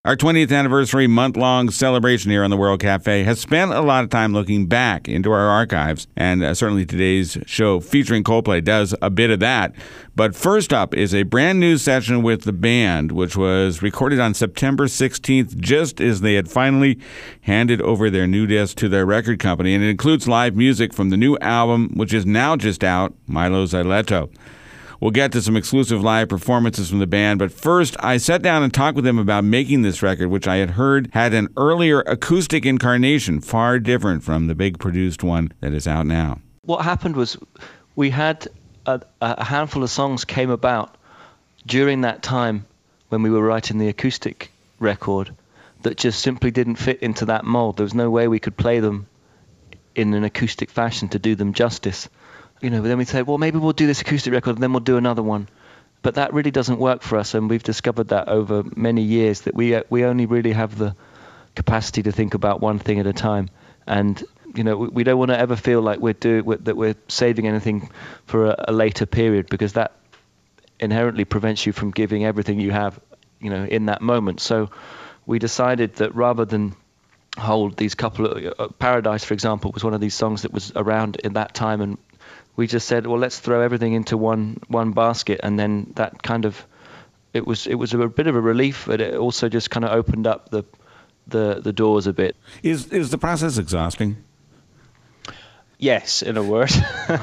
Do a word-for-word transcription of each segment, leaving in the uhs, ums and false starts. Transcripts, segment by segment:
Our twentieth anniversary month-long celebration here on the World Cafe has spent a lot of time looking back into our archives, and uh, certainly today's show featuring Coldplay does a bit of that. But first up is a brand new session with the band, which was recorded on September sixteenth, just as they had finally handed over their new disc to their record company, and it includes live music from the new album, which is now just out, Milo Xyleto. We'll get to some exclusive live performances from the band, but first, I sat down and talked with them about making this record, which I had heard had an earlier acoustic incarnation, far different from the big produced one that is out now. What happened was we had a, a handful of songs came about during that time when we were writing the acoustic record that just simply didn't fit into that mold. There was no way we could play them in an acoustic fashion to do them justice. You know, then we say, well, maybe we'll do this acoustic record and then we'll do another one. But that really doesn't work for us, and we've discovered that over many years, that we uh, we only really have the capacity to think about one thing at a time. And, you know, we, we don't want to ever feel like we're do, we're, that we're saving anything for a, a later period, because that inherently prevents you from giving everything you have, you know, in that moment. So we decided that rather than hold these couple of... Uh, Paradise, for example, was one of these songs that was around in that time, and we just said, well, let's throw everything into one one basket, and then that kind of, it was it was a bit of a relief, but it also just kind of opened up the the the doors a bit. Is is the process exhausting? Yes, in a word.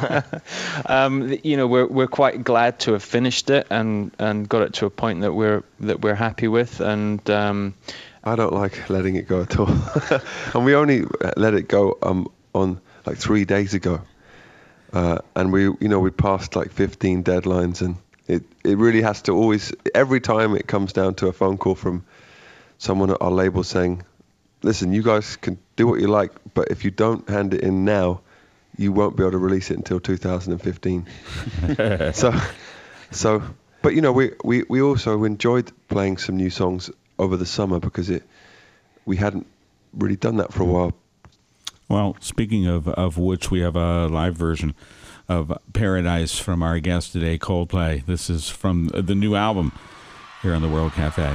um, you know, we're we're quite glad to have finished it and, and got it to a point that we're that we're happy with, and um, I don't like letting it go at all. And we only let it go um on like three days ago. Uh, and we, you know, we passed like fifteen deadlines, and it, it really has to always, every time it comes down to a phone call from someone at our label saying, listen, you guys can do what you like, but if you don't hand it in now, you won't be able to release it until two thousand fifteen. so, so, but you know, we, we, we also enjoyed playing some new songs over the summer, because it, we hadn't really done that for a while. Well, speaking of, of which, we have a live version of Paradise from our guest today, Coldplay. This is from the new album here on the World Cafe.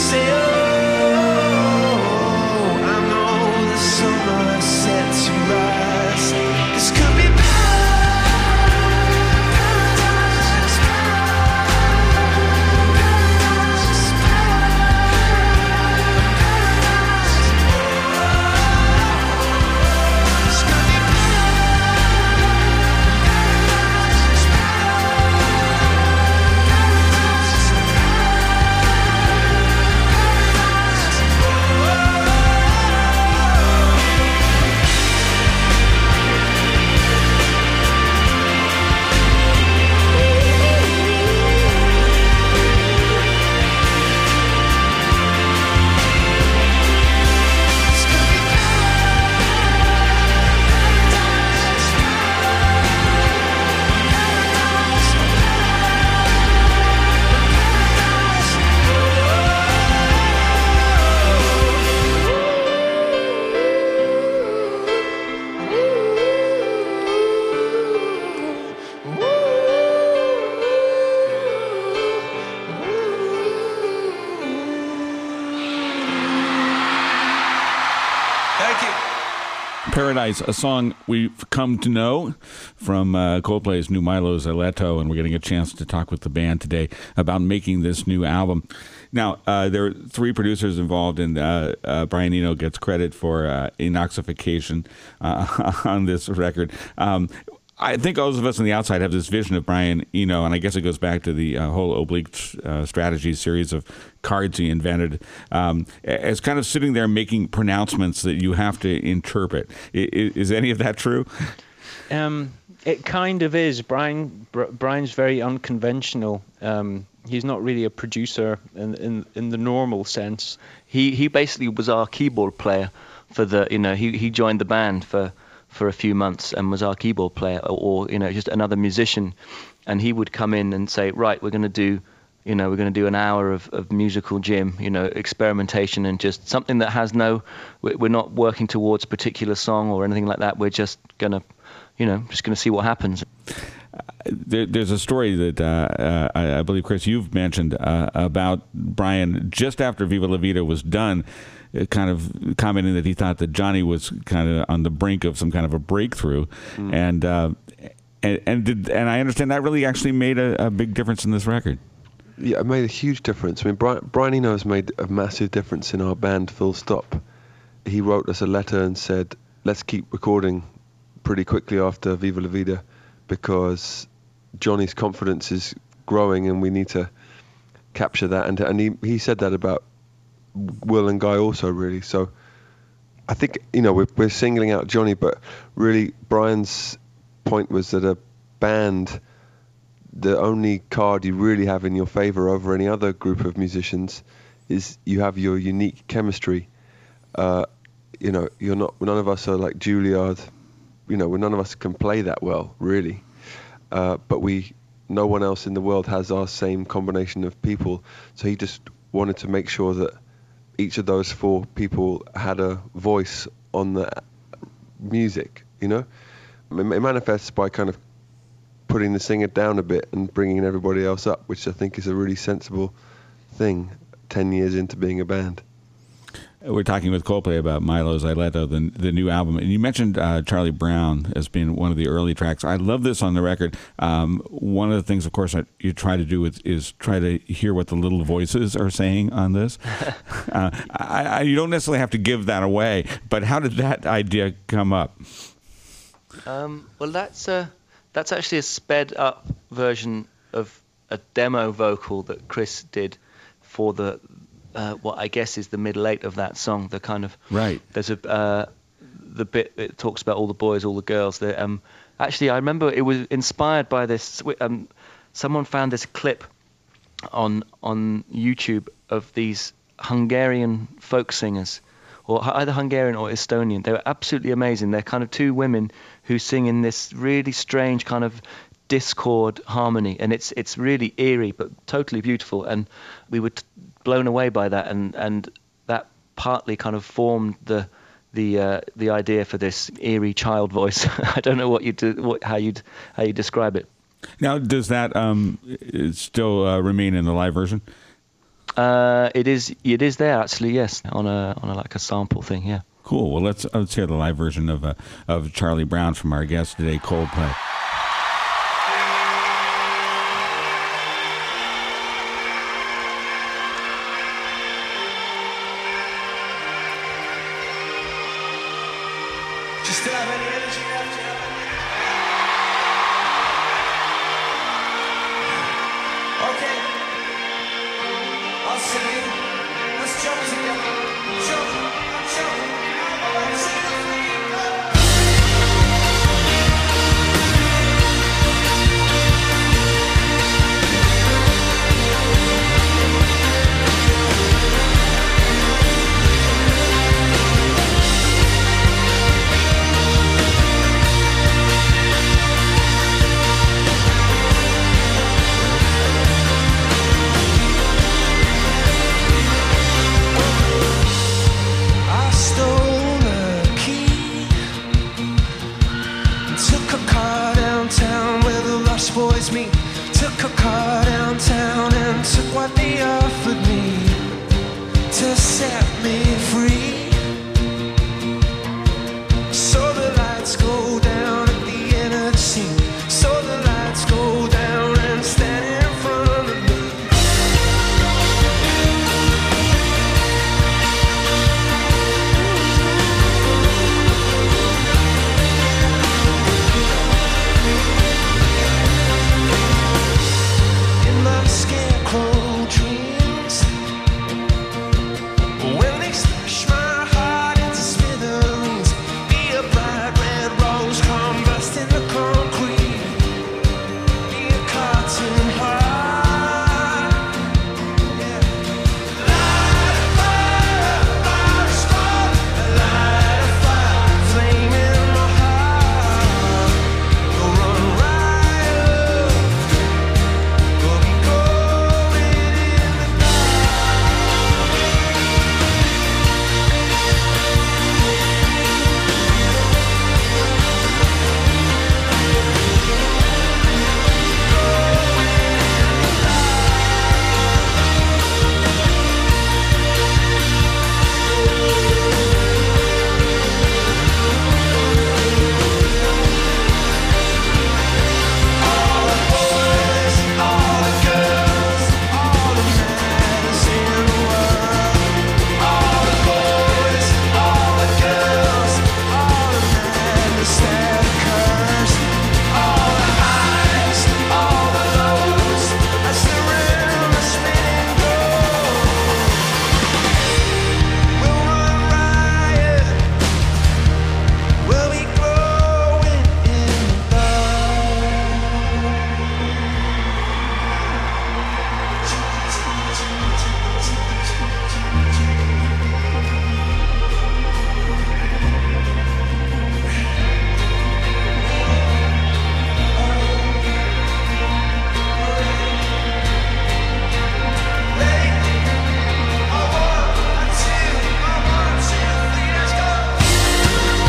say, oh, I know the summer set to rise. This could be Paradise, a song we've come to know from uh, Coldplay's new Milo Xyloto, and we're getting a chance to talk with the band today about making this new album. Now, uh, there are three producers involved, and uh, uh, Brian Eno gets credit for uh, Enoxification uh, on this record. Um, I think all of us on the outside have this vision of Brian Eno, and I guess it goes back to the uh, whole Oblique uh, Strategy series of cards he invented, um, as kind of sitting there making pronouncements that you have to interpret. Is, is any of that true? Um, it kind of is. Brian Br- Brian's very unconventional. Um, he's not really a producer in, in in the normal sense. He he basically was our keyboard player for the, you know, he, he joined the band for for a few months and was our keyboard player, or, or you know, just another musician, and he would come in and say, right, we're going to do, you know, we're going to do an hour of, of musical gym, you know, experimentation, and just something that has no, we're not working towards a particular song or anything like that. We're just going to, you know, just going to see what happens. Uh, there, there's a story that uh, uh, I, I believe, Chris, you've mentioned uh, about Brian just after Viva La Vida was done, kind of commenting that he thought that Johnny was kind of on the brink of some kind of a breakthrough, mm. and, uh, and and did, and I understand that really actually made a, a big difference in this record. Yeah, it made a huge difference. I mean, Brian, Brian Eno has made a massive difference in our band, full stop. He wrote us a letter and said, let's keep recording pretty quickly after Viva La Vida, because Johnny's confidence is growing and we need to capture that. And, and he, he said that about Will and Guy also, really. So I think, you know, we're, we're singling out Johnny, but really Brian's point was that a band, the only card you really have in your favor over any other group of musicians is you have your unique chemistry. Uh, you know, you're not, none of us are like Juilliard, you know, none of us can play that well, really. Uh, but we, no one else in the world has our same combination of people. So he just wanted to make sure that each of those four people had a voice on the music, you know? It manifests by kind of putting the singer down a bit and bringing everybody else up, which I think is a really sensible thing ten years into being a band. We're talking with Coldplay about Milo Xyloto, the, the new album. And you mentioned uh, Charlie Brown as being one of the early tracks. I love this on the record. Um, one of the things, of course, that you try to do is, is try to hear what the little voices are saying on this. uh, I, I, you don't necessarily have to give that away, but how did that idea come up? Um, well, that's a, that's actually a sped up version of a demo vocal that Chris did for the uh, what I guess is the middle eight of that song. The kind of right. There's a uh, the bit it talks about all the boys, all the girls. The, um, actually, I remember it was inspired by this. Um, someone found this clip on on YouTube of these Hungarian folk singers, or either Hungarian or Estonian. They were absolutely amazing. They're kind of two women who sing in this really strange kind of discord harmony, and it's it's really eerie but totally beautiful. And we were t- blown away by that, and and that partly kind of formed the the uh, the idea for this eerie child voice. I don't know what you do, what, how you'd how you describe it. Now, does that um, still uh, remain in the live version? Uh, it is. It is there actually. Yes, on a on a like a sample thing. Yeah. Cool. Well, let's let's hear the live version of uh, of Charlie Brown from our guest today, Coldplay. Do you still have any energy left? Do you have any energy? Okay. I'll sing. Let's jump together. Jump, jump. I'm gonna sing it for you. Go. I stole a key and took a car downtown where the Rush Boys meet. Took a car downtown and took what they offered me to set me free. Saw the lights go down at the end of the scene. Saw the lights go down and stand in front of me. In my scarecrow dreams, when they smash my heart into smithereens, be a bright red rose come burst in the concrete, be a cartoon heart. Yeah. Light a fire, fire spark, light a fire, flame in my heart. We'll run riot, we'll be going in the dark. All the boys, all the girls, all the madness in the world. All the boys, all the girls, all the madness that occurs. All the highs, all the lows, as the rhythm is spinning goes. We'll run riot, we'll be glowing in the dark. Ready? A one, a two, a one, two, three, let's go.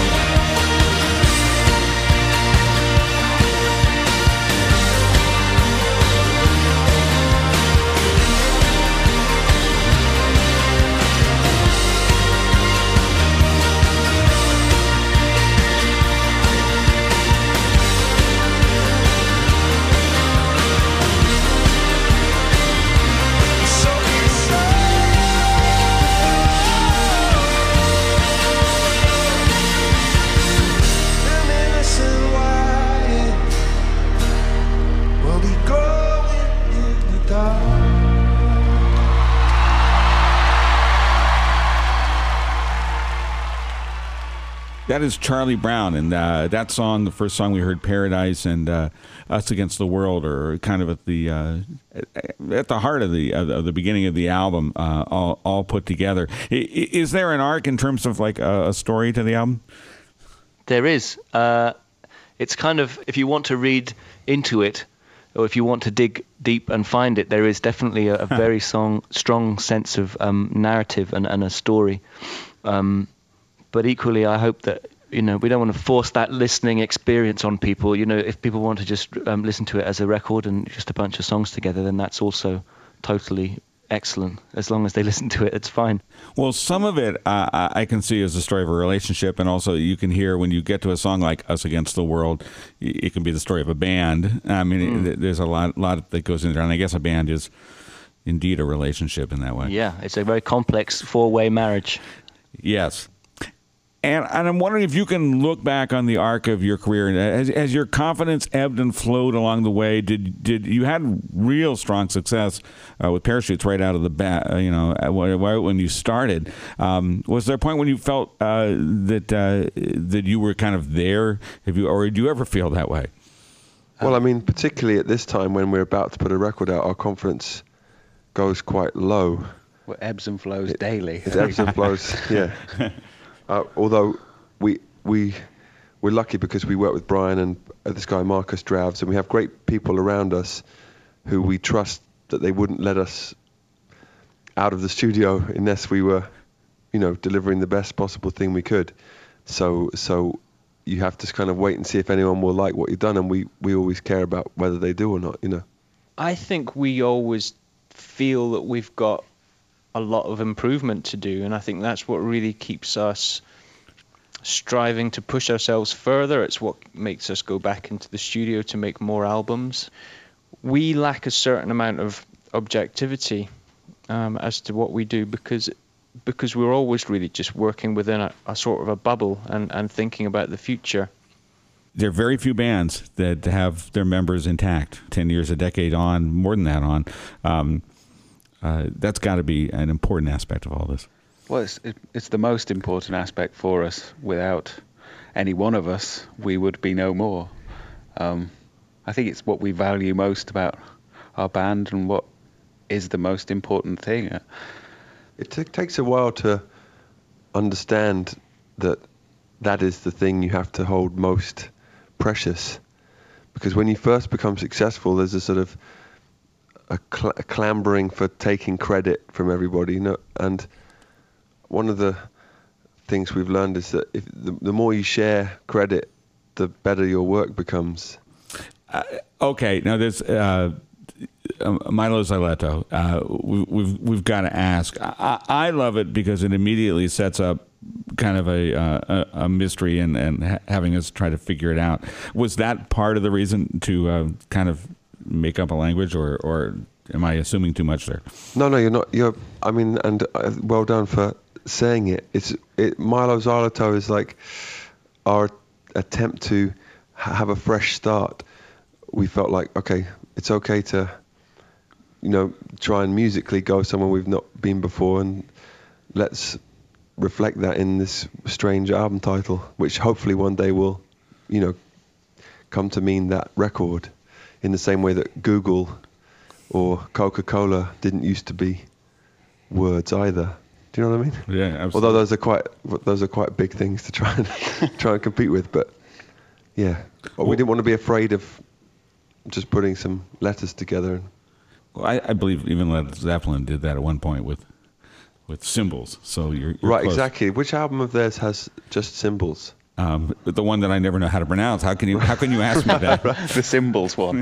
So luminous and white, we'll be glowing in the dark. That is Charlie Brown, and uh, that song, the first song we heard, "Paradise" and uh, "Us Against the World," are kind of at the uh, at the heart of the of the- of the beginning of the album, uh, all all put together. I- i- Is there an arc in terms of like a, a story to the album? There is. Uh, it's kind of, if you want to read into it, or if you want to dig deep and find it, there is definitely a, a very song, strong sense of um, narrative and, and a story. Um, but equally, I hope that, you know, we don't want to force that listening experience on people. You know, if people want to just um, listen to it as a record and just a bunch of songs together, then that's also totally excellent. As long as they listen to it, it's fine. Well, some of it uh, I I can see as a story of a relationship, and also you can hear when you get to a song like "Us Against the World," y- it can be the story of a band. I mean, Mm. it, there's a lot, lot that goes into there, and I guess a band is indeed a relationship in that way. Yeah, it's a very complex four-way marriage. Yes. And, and I'm wondering if you can look back on the arc of your career. Has, has your confidence ebbed and flowed along the way? Did did you had real strong success uh, with Parachutes right out of the bat? Uh, you know, uh, when you started, um, was there a point when you felt uh, that uh, that you were kind of there? Have you, or did you ever feel that way? Well, I mean, particularly at this time when we're about to put a record out, our confidence goes quite low. Well, ebbs and flows daily. It ebbs and flows, yeah. Uh, although we we we're lucky because we work with Brian and uh, this guy Marcus Dravs, and we have great people around us who we trust that they wouldn't let us out of the studio unless we were, you know, delivering the best possible thing we could. So so you have to kind of wait and see if anyone will like what you've done, and we we always care about whether they do or not, you know. I think we always feel that we've got a lot of improvement to do, and I think that's what really keeps us striving to push ourselves further. It's what makes us go back into the studio to make more albums. We lack a certain amount of objectivity um, as to what we do because because we're always really just working within a, a sort of a bubble and, and thinking about the future. There are very few bands that have their members intact, ten years, a decade on, more than that on. Um, Uh, that's got to be an important aspect of all this. Well, it's, it, it's the most important aspect for us. Without any one of us, we would be no more. Um, I think it's what we value most about our band and what is the most important thing. It t- takes a while to understand that that is the thing you have to hold most precious. Because when you first become successful, there's a sort of a, cl- a clambering for taking credit from everybody. You know? And one of the things we've learned is that if the, the more you share credit, the better your work becomes. Uh, okay, now there's uh, uh, Milo Xileto. Uh, we, we've we've got to ask. I, I love it because it immediately sets up kind of a uh, a, a mystery and and ha- having us try to figure it out. Was that part of the reason to uh, kind of make up a language, or or am I assuming too much there? No, no, you're not. You're. I mean, and uh, well done for saying it. It's it. Milo Xileto is like our attempt to ha- have a fresh start. We felt like, okay, it's okay to, you know, try and musically go somewhere we've not been before, and let's reflect that in this strange album title, which hopefully one day will, you know, come to mean that record, in the same way that Google or Coca-Cola didn't used to be words either. Do you know what I mean? Yeah, absolutely. Although those are quite those are quite big things to try and try and compete with, but yeah, well, we didn't want to be afraid of just putting some letters together. Well, I, I believe even Led Zeppelin did that at one point with with symbols. So you're, you're Right, close. exactly. Which album of theirs has just symbols? Um, the one that I never know how to pronounce. How can you how can you ask me that? The symbols one.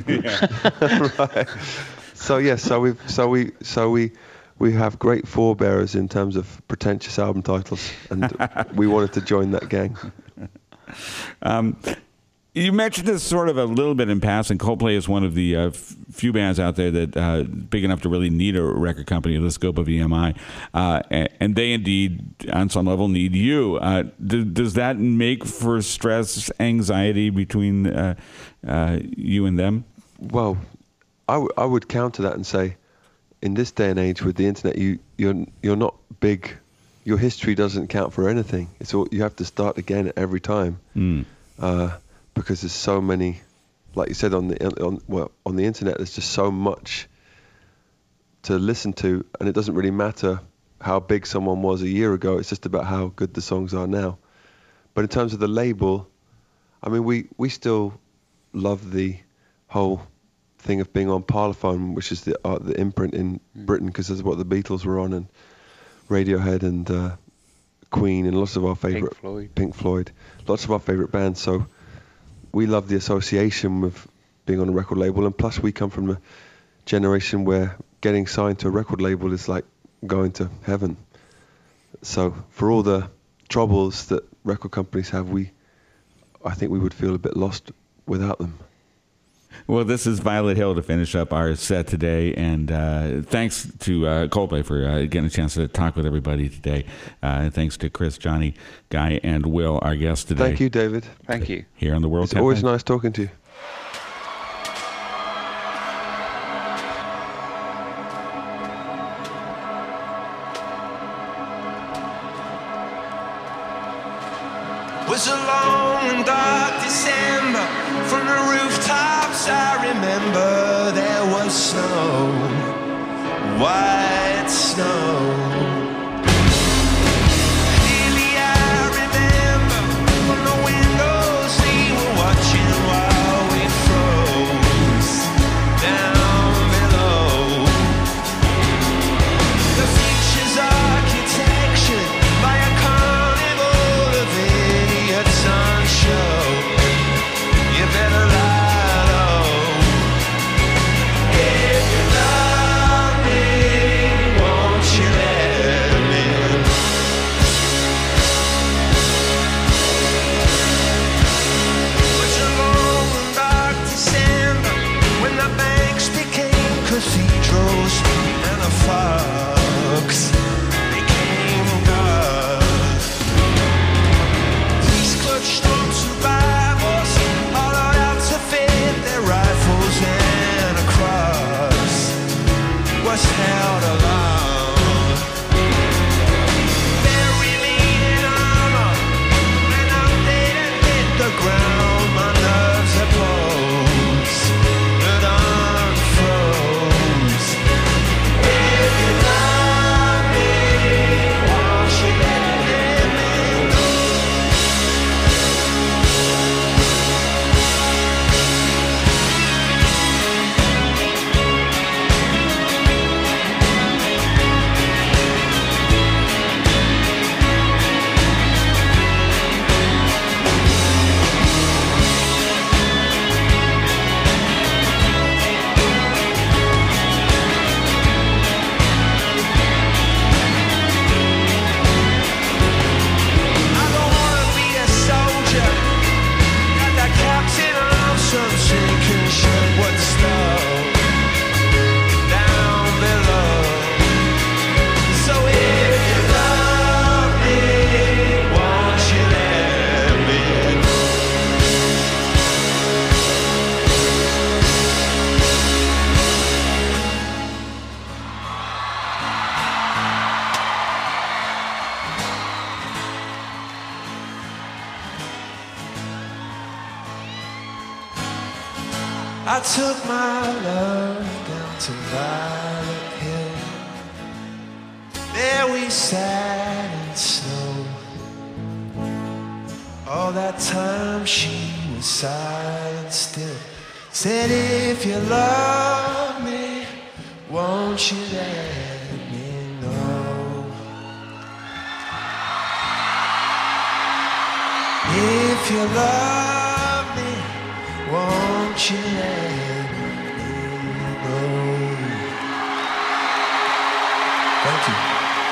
Right. So yes, so we so we so we we have great forebearers in terms of pretentious album titles, and we wanted to join that gang. Um, you mentioned this sort of a little bit in passing. Coldplay is one of the uh, f- few bands out there that uh, big enough to really need a record company of the scope of E M I, uh, and, and they indeed, on some level, need you. Uh, do, does that make for stress, anxiety between uh, uh, you and them? Well, I, w- I would counter that and say, in this day and age with the internet, you you're you're not big. Your history doesn't count for anything. It's all you have to start again every time. Mm. Uh, because there's so many, like you said on the on well on the internet, there's just so much to listen to, and it doesn't really matter how big someone was a year ago. It's just about how good the songs are now. But in terms of the label, I mean, we we still love the whole thing of being on Parlophone, which is the uh, the imprint in mm. Britain, because that's what the Beatles were on, and Radiohead and uh, Queen, and lots of our favorite Pink Floyd. Pink Floyd, lots of our favorite bands. So we love the association with being on a record label, and plus we come from a generation where getting signed to a record label is like going to heaven. So for all the troubles that record companies have, we, I think we would feel a bit lost without them. Well, this is Violet Hill to finish up our set today, and uh, thanks to uh, Coldplay for uh, getting a chance to talk with everybody today. Uh, thanks to Chris, Johnny, Guy, and Will, our guests today. Thank you, David. Thank you. Here on the World It's Cafe. always nice talking to you. Was a long and dark December. From the rooftops I remember there was snow, white snow. Clearly I remember from the windows we were watching while we froze down below. The future's architecture by a carnival of idiots on show. You better lie low. If you love me, won't you let me in? Was a long and dark December when the banks became cathedrals and the fox became God. Police clutched onto Bibles, hollowed out to fit their rifles, and a cross was held aloft. Bury me in armor, and I didn't hit the ground. My nerves are closed, but unfroze. If you love me, won't you let me know? I don't wanna be a soldier, got the captain on some sinking ship. What's slow down below? So if you love me, won't you let me know? I took my love down to Violet Hill. There we sat in snow. All that time she was silent still. Said, if you love me, won't you let me know? If you love me, won't you let me know? Thank you.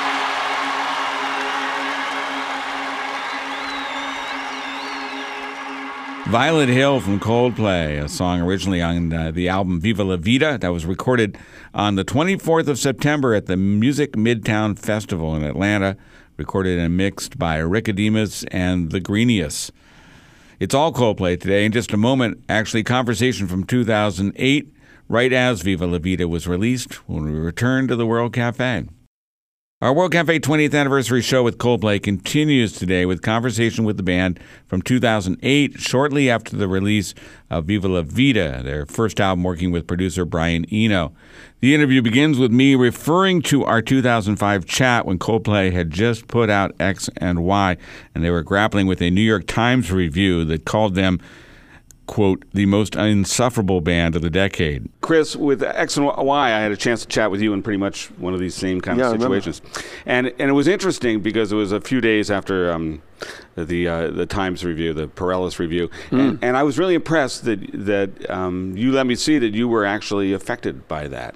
Violet Hill from Coldplay, a song originally on uh, the album Viva La Vida that was recorded on the twenty-fourth of September at the Music Midtown Festival in Atlanta, recorded and mixed by Rick Ademus and the Greenius. It's all Coldplay today. In just a moment, actually, conversation from two thousand eight, right as Viva La Vida was released, when we return to the World Cafe. Our World Cafe twentieth anniversary show with Coldplay continues today with conversation with the band from two thousand eight, shortly after the release of Viva La Vida, their first album working with producer Brian Eno. The interview begins with me referring to our two thousand five chat when Coldplay had just put out X and Y, and they were grappling with a New York Times review that called them, quote, the most insufferable band of the decade. Chris, with X and Y, I had a chance to chat with you in pretty much one of these same kind Yeah, I of situations. And and it was interesting because it was a few days after um, the uh, the Times review, the Parelis review. Mm. And, and I was really impressed that, that um, you let me see that you were actually affected by that.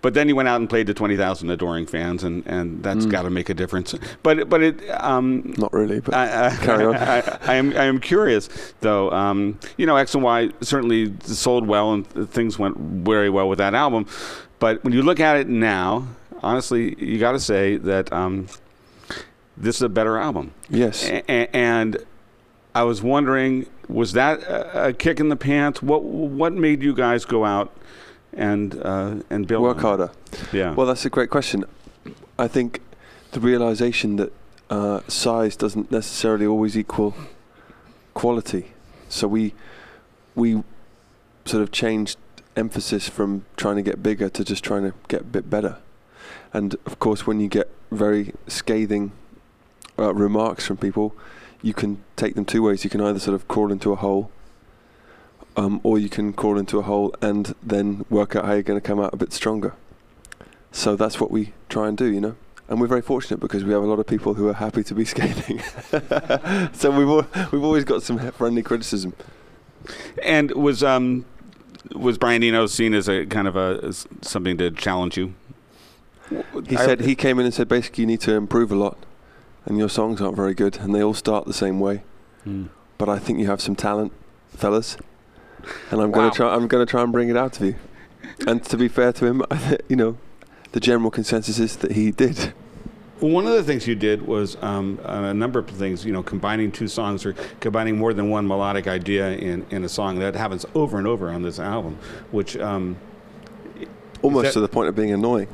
but then you went out and played to twenty thousand adoring fans, and, and that's got to make a difference. But but it um, Not really, but I, I, carry on. I, I am I am curious though. Um, you know, X and Y certainly sold well, and things went very well with that album. But when you look at it now, honestly, you got to say that um, this is a better album. Yes. A- and I was wondering, was that a, a kick in the pants? What what made you guys go out and uh, and build Work on it? harder. Yeah. Well, that's a great question. I think the realization that uh, size doesn't necessarily always equal quality. So we we sort of changed emphasis from trying to get bigger to just trying to get a bit better. And of course, when you get very scathing uh, remarks from people, you can take them two ways. You can either sort of crawl into a hole, um, or you can crawl into a hole and then work out how you're going to come out a bit stronger. So that's what we try and do, you know. And we're very fortunate because we have a lot of people who are happy to be scathing. So we've al- we've always got some friendly criticism. And was um was Brian Eno seen as a kind of a as something to challenge you? He I- said he came in and said basically you need to improve a lot, and your songs aren't very good, and they all start the same way. Hmm. But I think you have some talent, fellas, and I'm Wow. gonna try. I'm gonna try and bring it out of you. And to be fair to him, you know, the general consensus is that he did. One of the things you did was um, a number of things, you know, combining two songs or combining more than one melodic idea in, in a song. That happens over and over on this album, which um, Almost that- to the point of being annoying.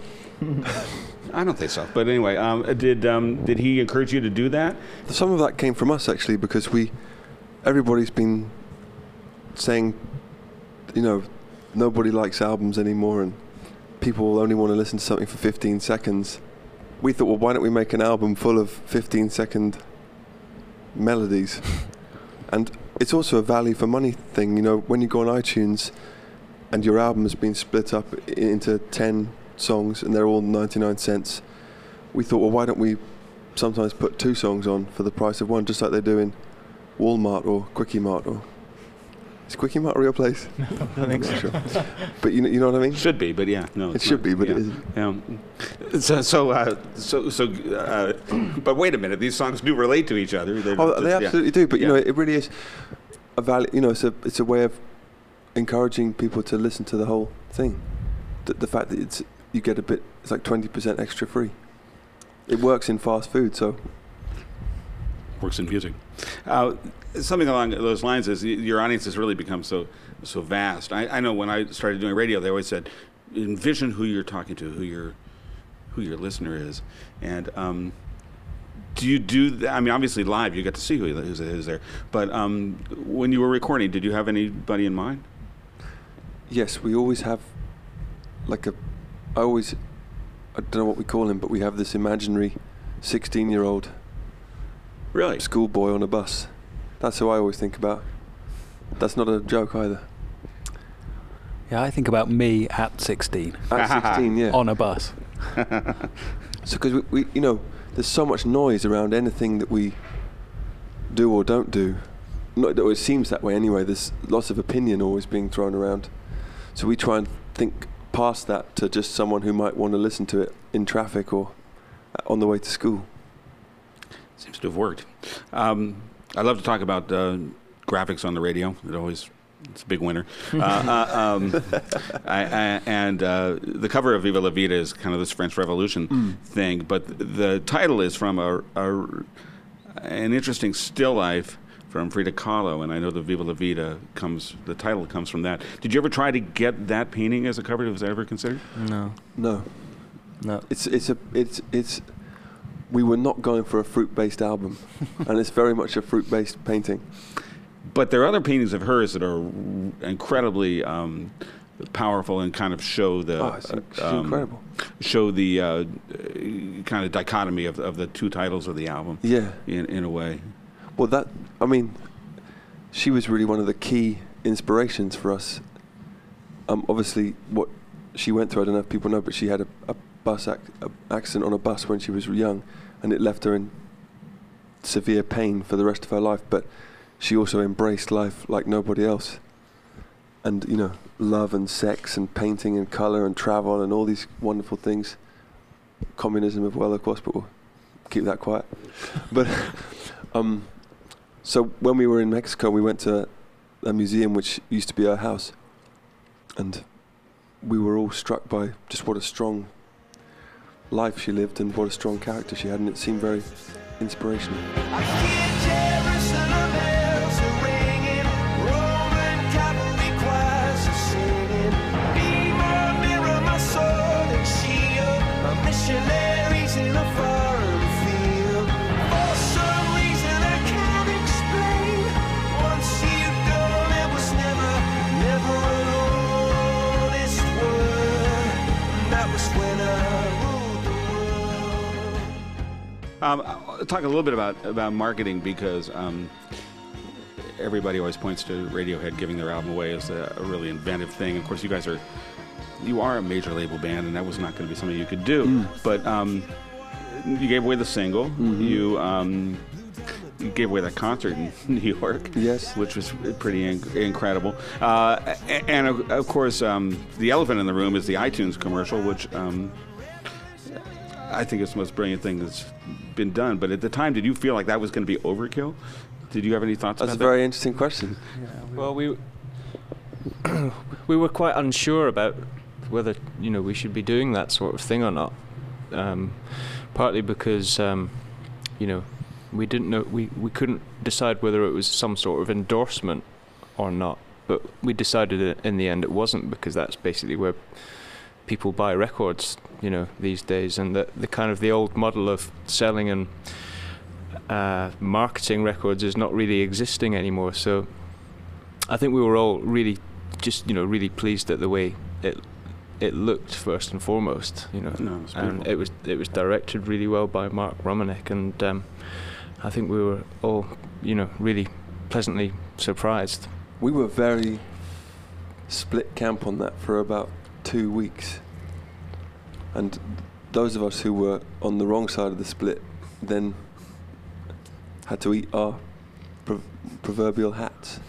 I don't think so. But anyway, um, did um, did he encourage you to do that? Some of that came from us actually, because we, everybody's been saying, you know, nobody likes albums anymore, and people only want to listen to something for fifteen seconds. We thought, well, why don't we make an album full of fifteen second melodies? And it's also a value for money thing, you know, when you go on iTunes and your album has been split up i- into ten songs and they're all ninety-nine cents, we thought, well, why don't we sometimes put two songs on for the price of one, just like they do in Walmart or Quickie Mart. Or is Quickie Mart a real place? I think so. Sure. But you know, you know what I mean? Should be, but yeah, no. It it's should not. be, but yeah. it isn't. Yeah. So, so, uh, so, so. Uh, but wait a minute, these songs do relate to each other. They're Oh, just- they yeah. absolutely do. But you Yeah. know, it really is a value. You know, it's a it's a way of encouraging people to listen to the whole thing. The, the fact that it's you get a bit, it's like twenty percent extra free. It works in fast food, so Works in music. Uh, something along those lines is y- your audience has really become so so vast. I, I know when I started doing radio, they always said, envision who you're talking to, who your who your listener is, and um, do you do that? I mean, obviously live, you get to see who who's, who's there. But um, when you were recording, did you have anybody in mind? yes, we always have like a. I always, I don't know what we call him, but we have this imaginary sixteen-year-old Really? schoolboy on a bus. That's who I always think about. That's not a joke either. Yeah, I think about me at sixteen At sixteen, yeah. on a bus. So, because we, we, you know, there's so much noise around anything that we do or don't do. Not, or it seems that way anyway. There's lots of opinion always being thrown around. So we try and think past that to just someone who might want to listen to it in traffic or on the way to school. Seems to have worked. Um, I love to talk about uh, graphics on the radio. It always it's a big winner. uh, uh, um, I, I, and uh, the cover of Viva la Vida is kind of this French Revolution thing, but the title is from a, a an interesting still life from Frida Kahlo, and I know the Viva la Vida comes. The title comes from that. Did you ever try to get that painting as a cover? Was that ever considered? No, No, no. it's it's a it's it's. We were not going for a fruit-based album, and it's very much a fruit-based painting. But there are other paintings of hers that are incredibly um, powerful and kind of show the Oh, it's in- she's um, incredible. show the uh, kind of dichotomy of, of the two titles of the album. Yeah. in in a way. Well, that, I mean, she was really one of the key inspirations for us. Um, obviously, what she went through, I don't know if people know, but she had a, a bus ac- a accident on a bus when she was young, and it left her in severe pain for the rest of her life. But she also embraced life like nobody else. And, you know, love and sex and painting and color and travel and all these wonderful things. Communism as well, of course, but we'll keep that quiet. But um, so when we were in Mexico, we went to a museum which used to be our house, and we were all struck by just what a strong life she lived and what a strong character she had, and it seemed very inspirational. I hear Jerusalem bells are ringing, Roman cavalry choirs are singing. Be my mirror, my sword and shield, my missionaries in a foreign field. For some reason I can't explain, once you'd gone it was never, never an honest word, and that was when I ruled the world. Um, I'll talk a little bit about, about marketing, because um, everybody always points to Radiohead giving their album away as a, a really inventive thing. Of course, you guys are you are a major label band, and that was not going to be something you could do. Mm. But um, you gave away the single. Mm-hmm. You um, you gave away that concert in New York. Yes, which was pretty inc- incredible. Uh, and, and of, of course, um, the elephant in the room is the iTunes commercial, which. Um, I think it's the most brilliant thing that's been done. But at the time, did you feel like that was going to be overkill? Did you have any thoughts That's about that? That's a very interesting question. Yeah, well, we we were quite unsure about whether, you know, we should be doing that sort of thing or not. Um, partly because, um, you know, we didn't know, we, we couldn't decide whether it was some sort of endorsement or not. But we decided that in the end it wasn't, because that's basically where people buy records, you know, these days, and the, the kind of the old model of selling and uh, marketing records is not really existing anymore. So I think we were all really just, you know, really pleased at the way it it looked, first and foremost, you know. No, and it was it was directed really well by Mark Romanek, and um, I think we were all, you know, really pleasantly surprised. We were very split camp on that for about two weeks, and those of us who were on the wrong side of the split then had to eat our pro- proverbial hats.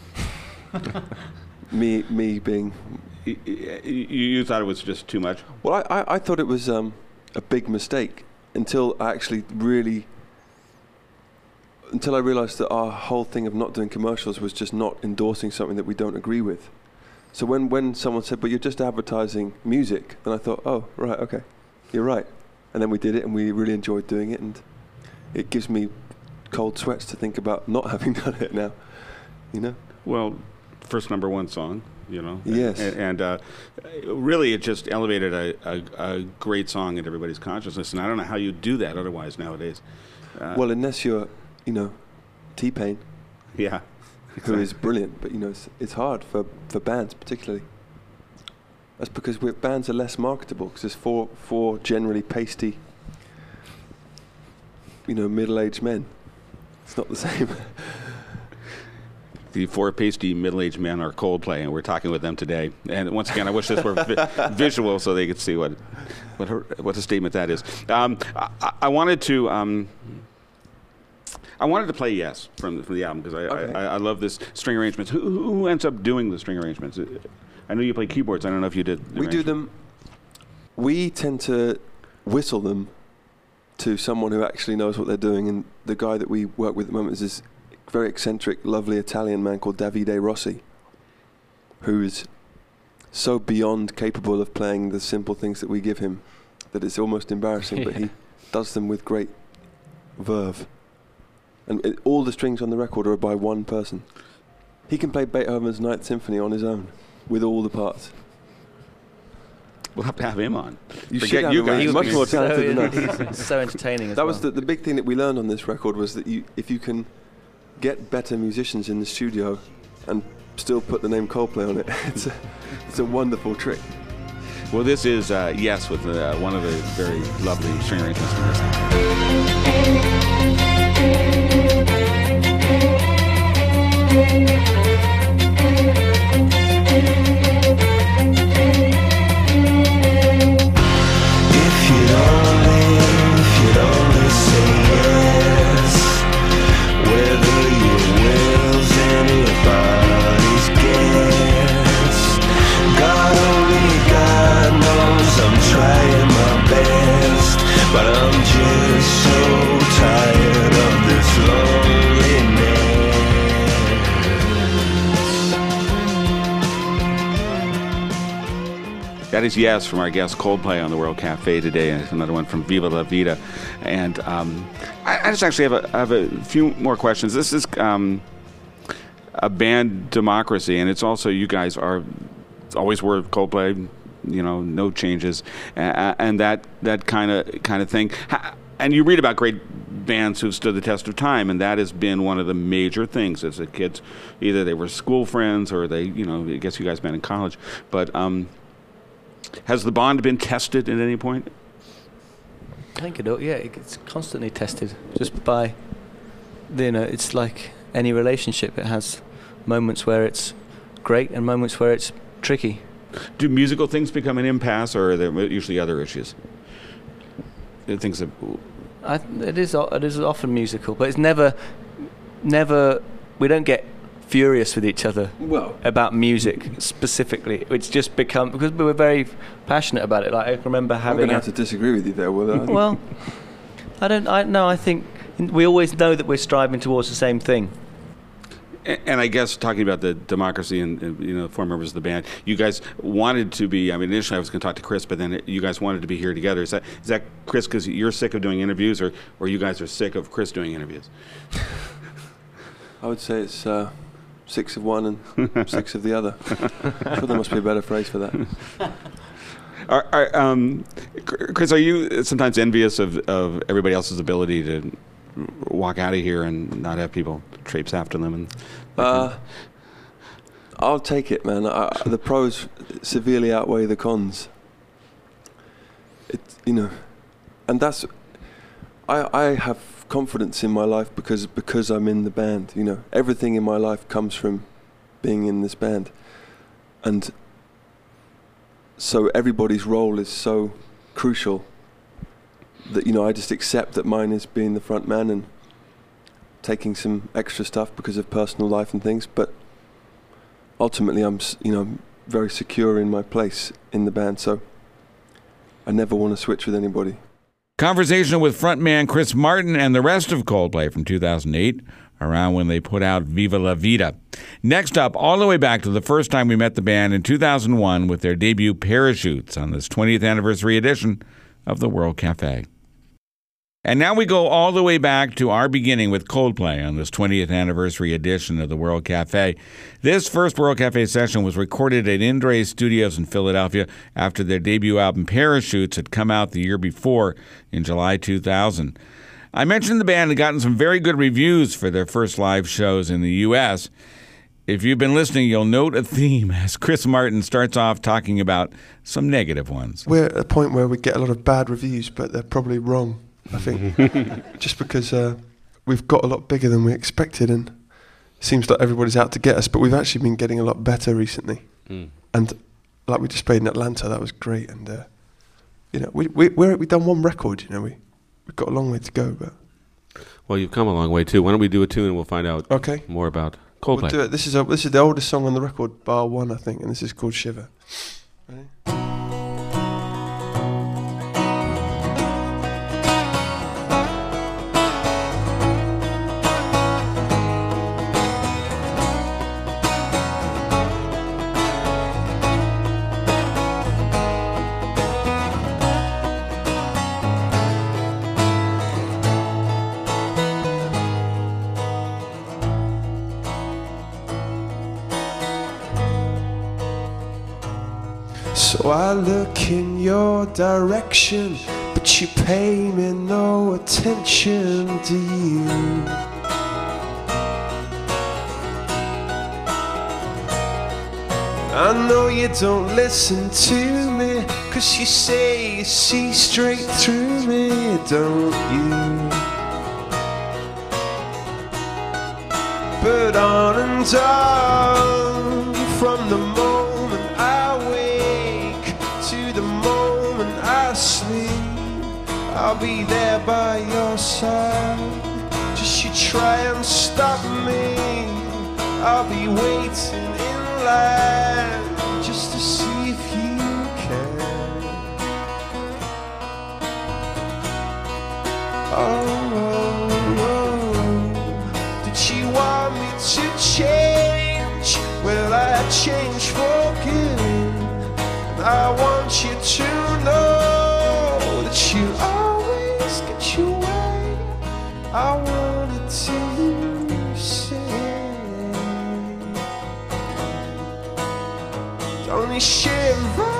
me me being you, you thought it was just too much? Well, I, I, I thought it was um, a big mistake until I actually really until I realized that our whole thing of not doing commercials was just not endorsing something that we don't agree with. So when, when someone said, but you're just advertising music, then I thought, oh, right, okay, you're right. And then we did it, and we really enjoyed doing it, and it gives me cold sweats to think about not having done it now, you know? Well, first number one song, you know? Yes. And, and uh, really it just elevated a, a, a great song in everybody's consciousness, and I don't know how you do that otherwise nowadays. Uh, well, unless you're, you know, T-Pain. Yeah. Who is brilliant, but you know, it's, it's hard for, for bands particularly. That's because we're, bands are less marketable, because there's four four generally pasty, you know, middle-aged men. It's not the same. The four pasty middle-aged men are Coldplay, and we're talking with them today. And once again, I wish this were vi- visual so they could see what what her, what a statement that is. Um, I, I wanted to. Um, I wanted to play Yes from the, from the album, because I, okay. I, I love this string arrangements. Who, who ends up doing the string arrangements? I know you play keyboards. I don't know if you did. The we do them. We tend to whistle them to someone who actually knows what they're doing, and the guy that we work with at the moment is this very eccentric, lovely Italian man called Davide Rossi, who is so beyond capable of playing the simple things that we give him that it's almost embarrassing, yeah. But he does them with great verve. And it, all the strings on the record are by one person. He can play Beethoven's Ninth Symphony on his own, with all the parts. We'll have to have him on. You Forget should have you him. guys. He's much more talented so, than us. So entertaining as That well. was the, the big thing that we learned on this record, was that you, if you can get better musicians in the studio and still put the name Coldplay on it, it's a, it's a wonderful trick. Well, this is uh, Yes, with uh, one of the very lovely string arrangements from this. If you'd only, if you'd only say yes, whether your will's in your body's guess, so tired of this loneliness. That is Yes from our guest Coldplay on the World Cafe today, and another one from Viva La Vida. And um, I, I just actually have a, I have a few more questions. This is um, a band democracy, and it's also, you guys are always were Coldplay, you know, no changes, uh, and that that kind of kind of thing. And you read about great bands who've stood the test of time, and that has been one of the major things as the kids. Either they were school friends, or they, you know, I guess you guys met in college, but. Um, Has the bond been tested at any point? I think it, yeah, it's constantly tested just by, you know, it's like any relationship. It has moments where it's great and moments where it's tricky. Do musical things become an impasse, or are there usually other issues? Things that I, it is it is often musical, but it's never, never. We don't get furious with each other well about music specifically. It's just become, because we were very passionate about it. Like I remember I'm having. going to have to disagree with you there, Will. I Well, I don't. I no. I think we always know that we're striving towards the same thing. And, and I guess talking about the democracy and, and you know, four members of the band, you guys wanted to be. I mean, initially I was going to talk to Chris, but then it, you guys wanted to be here together. Is that is that Chris because you're sick of doing interviews, or or you guys are sick of Chris doing interviews? I would say it's uh, six of one and six of the other. I'm sure there must be a better phrase for that. Are, are, um, Chris, are you sometimes envious of, of everybody else's ability to walk out of here and not have people traipse after them? And uh, I'll take it, man. I, the pros severely outweigh the cons. It, you know, and that's. I I have confidence in my life because because I'm in the band. You know, everything in my life comes from being in this band, and so everybody's role is so crucial that, you know, I just accept that mine is being the front man and taking some extra stuff because of personal life and things. But ultimately, I'm you know very secure in my place in the band, so I never want to switch with anybody. Conversation with frontman Chris Martin and the rest of Coldplay from two thousand eight, around when they put out Viva La Vida. Next up, all the way back to the first time we met the band in two thousand one with their debut Parachutes on this twentieth anniversary edition of the World Cafe. And now we go all the way back to our beginning with Coldplay on this twentieth anniversary edition of the World Cafe. This first World Cafe session was recorded at Indre Studios in Philadelphia after their debut album Parachutes had come out the year before in July two thousand. I mentioned the band had gotten some very good reviews for their first live shows in the U S. If you've been listening, you'll note a theme as Chris Martin starts off talking about some negative ones. We're at a point where we get a lot of bad reviews, but they're probably wrong, I think. Just because uh, we've got a lot bigger than we expected, and it seems like everybody's out to get us, but we've actually been getting a lot better recently. Mm. And like we just played in Atlanta, that was great. And, uh, you know, we, we, we're, we've done one record, you know, we, we've got a long way to go. But well, you've come a long way, too. Why don't we do a tune and we'll find out okay. more about Coldplay. We'll do it. This is, a, this is the oldest song on the record, bar one, I think, and this is called Shiver. Ready? So I look in your direction, but you pay me no attention, do you? I know you don't listen to me, 'cause you say you see straight through me, don't you? But on and on, from the moment I wake to the moment I sleep, I'll be there by your side. Just you try and stop me, I'll be waiting in line just to see if you can. Oh, oh, oh. Did she want me to change? Well, I change for good. And I want you to know that you'll always get your way. I wanted to say, don't you shiver?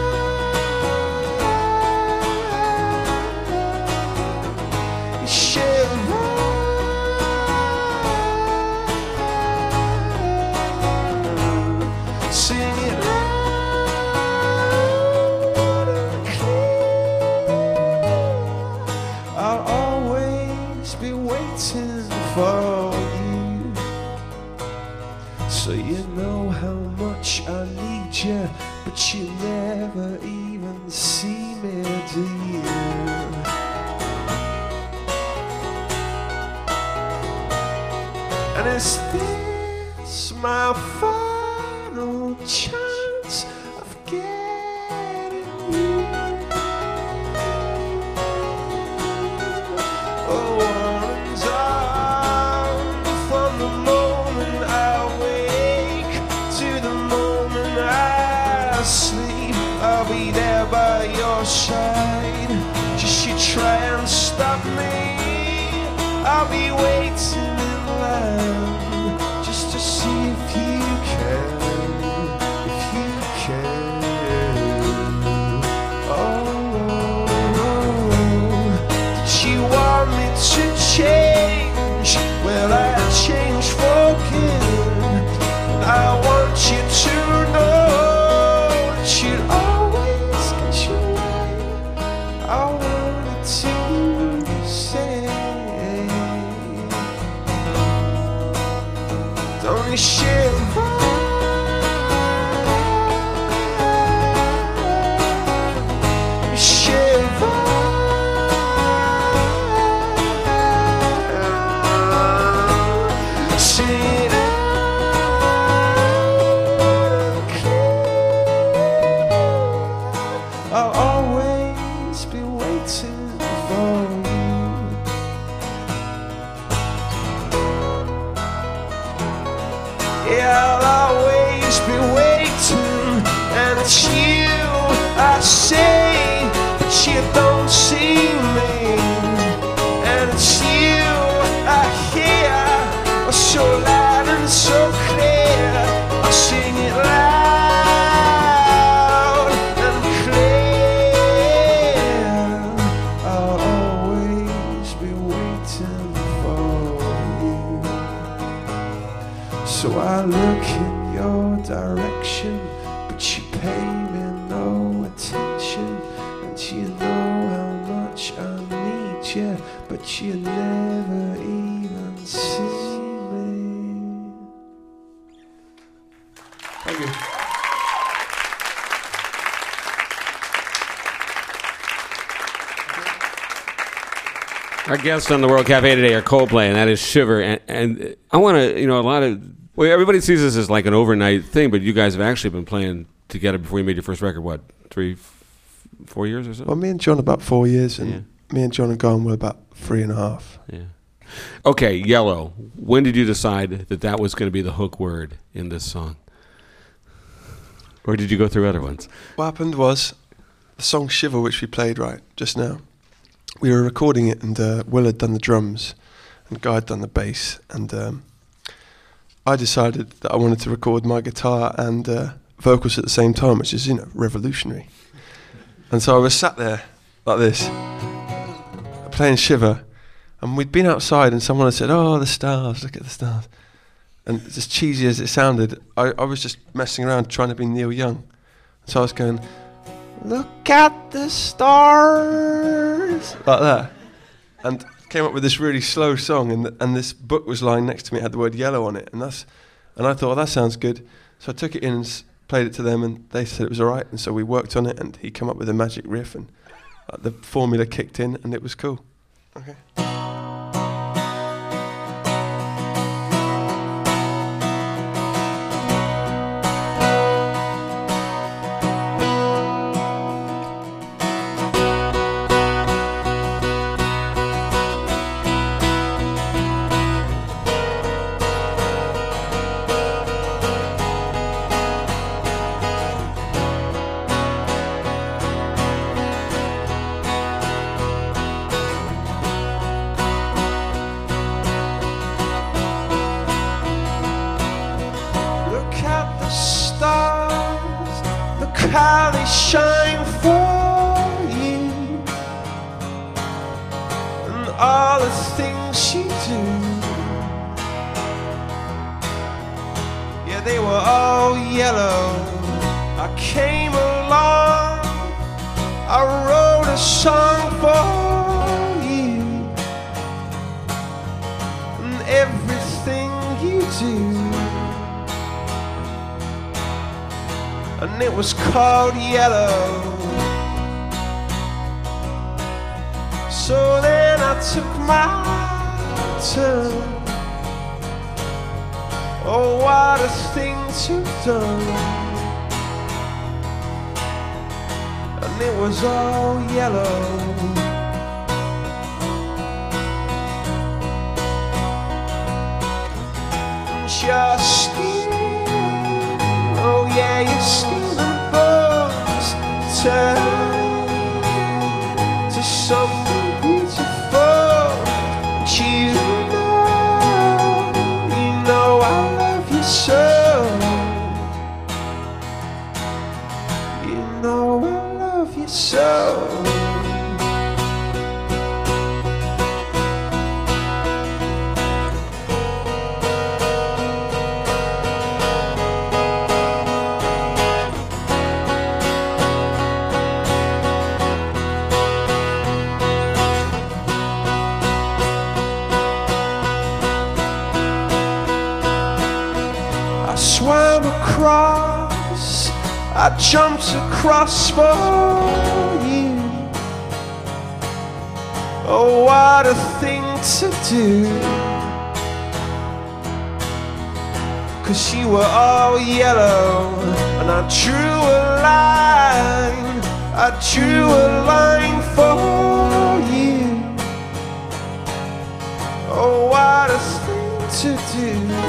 For you, so you know how much I need you, but you never even see me, do you? And is this my final chance of getting you? Oh, I'll be there by your side. Just you try and stop me, I'll be waiting in line, just to see if you can, if you can. Oh, oh, oh. Did you want me to change? Well, I change for good. I want you to know you'll always get your way. I wanted to say, don't you shiver? You shiver. Sing it. I'll always be waiting for you. Yeah, I'll always be waiting, and it's you I say, but you don't see me. And it's you I hear, so loud and so clear. I sing it loud. So I look in your direction, but you pay me no attention. And you know how much I need you, but you never even see me. Thank you. Our guests on the World Cafe today are Coldplay, and that is Shiver. And, and I want to, you know, a lot of, well, everybody sees this as like an overnight thing, but you guys have actually been playing together before you made your first record, what, three, f- four years or so? Well, me and John about four years, and yeah. me and John and Gone were about three and a half. Yeah. Okay, Yellow. When did you decide that that was going to be the hook word in this song? Or did you go through other ones? What happened was, the song Shiver, which we played right just now, we were recording it, and uh, Will had done the drums, and Guy had done the bass, and um, I decided that I wanted to record my guitar and uh, vocals at the same time, which is, you know, revolutionary. And so I was sat there like this, playing Shiver, and we'd been outside, and someone had said, "Oh, the stars, look at the stars." And as cheesy as it sounded, I, I was just messing around trying to be Neil Young. So I was going, "Look at the stars," like that. And came up with this really slow song, and th- and this book was lying next to me. It had the word yellow on it, and that's, and I thought, well, that sounds good. So I took it in and s- played it to them, and they said it was all right. And so we worked on it, and he came up with a magic riff, and uh, the formula kicked in, and it was cool. Okay. all the things she do, yeah, they were all yellow. I came along, I wrote a song for you, and everything you do, and it was called Yellow. So then I took my turn. Oh, what a thing to do. And it was all yellow. And your skin, oh yeah, your skin and bones turn to something beautiful. And you know, you know I love you so. You know I love you so. I swam across, I jumped across for you. Oh, what a thing to do. 'Cause you were all yellow, and I drew a line, I drew a line for you. Oh, what a thing to do.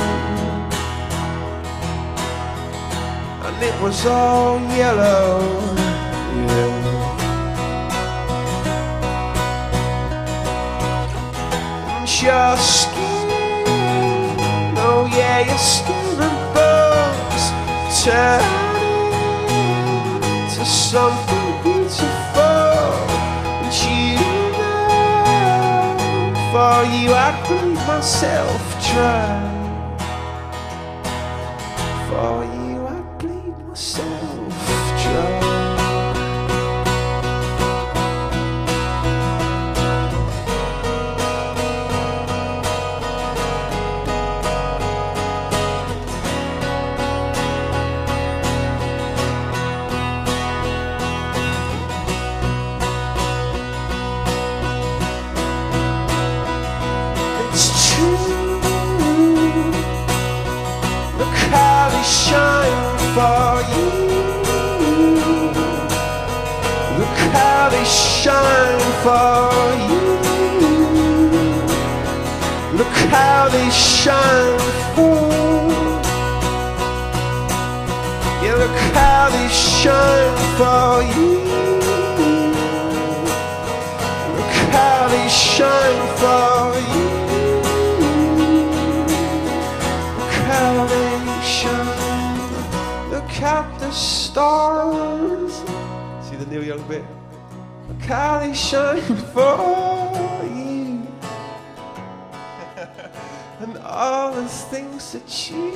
And it was all yellow, yeah. And your skin, oh yeah, your skin and bones turning to something beautiful. And you know, for you I'd breathe myself dry. For you myself dry. It's true. Look how they shine for you. Look how they shine for you. Look how they shine for. Yeah, look how they shine for you. Look how they shine for you. Look how they shine. Look at the stars. See the Neil Young bit? Look how they shine for you. And all the things that you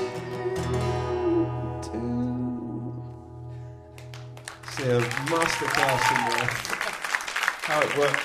do. See a masterclass in there. How it works.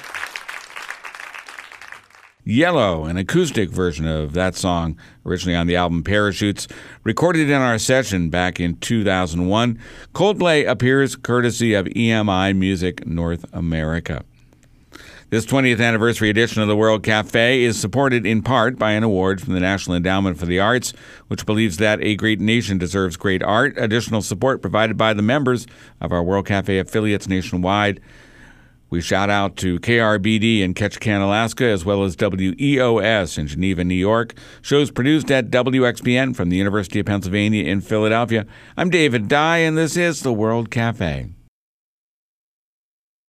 Yellow, an acoustic version of that song, originally on the album Parachutes, recorded in our session back in two thousand one. Coldplay appears courtesy of E M I Music North America. This twentieth anniversary edition of the World Cafe is supported in part by an award from the National Endowment for the Arts, which believes that a great nation deserves great art. Additional support provided by the members of our World Cafe affiliates nationwide. We shout out to K R B D in Ketchikan, Alaska, as well as W E O S in Geneva, New York. Shows produced at W X P N from the University of Pennsylvania in Philadelphia. I'm David Dye, and this is the World Cafe.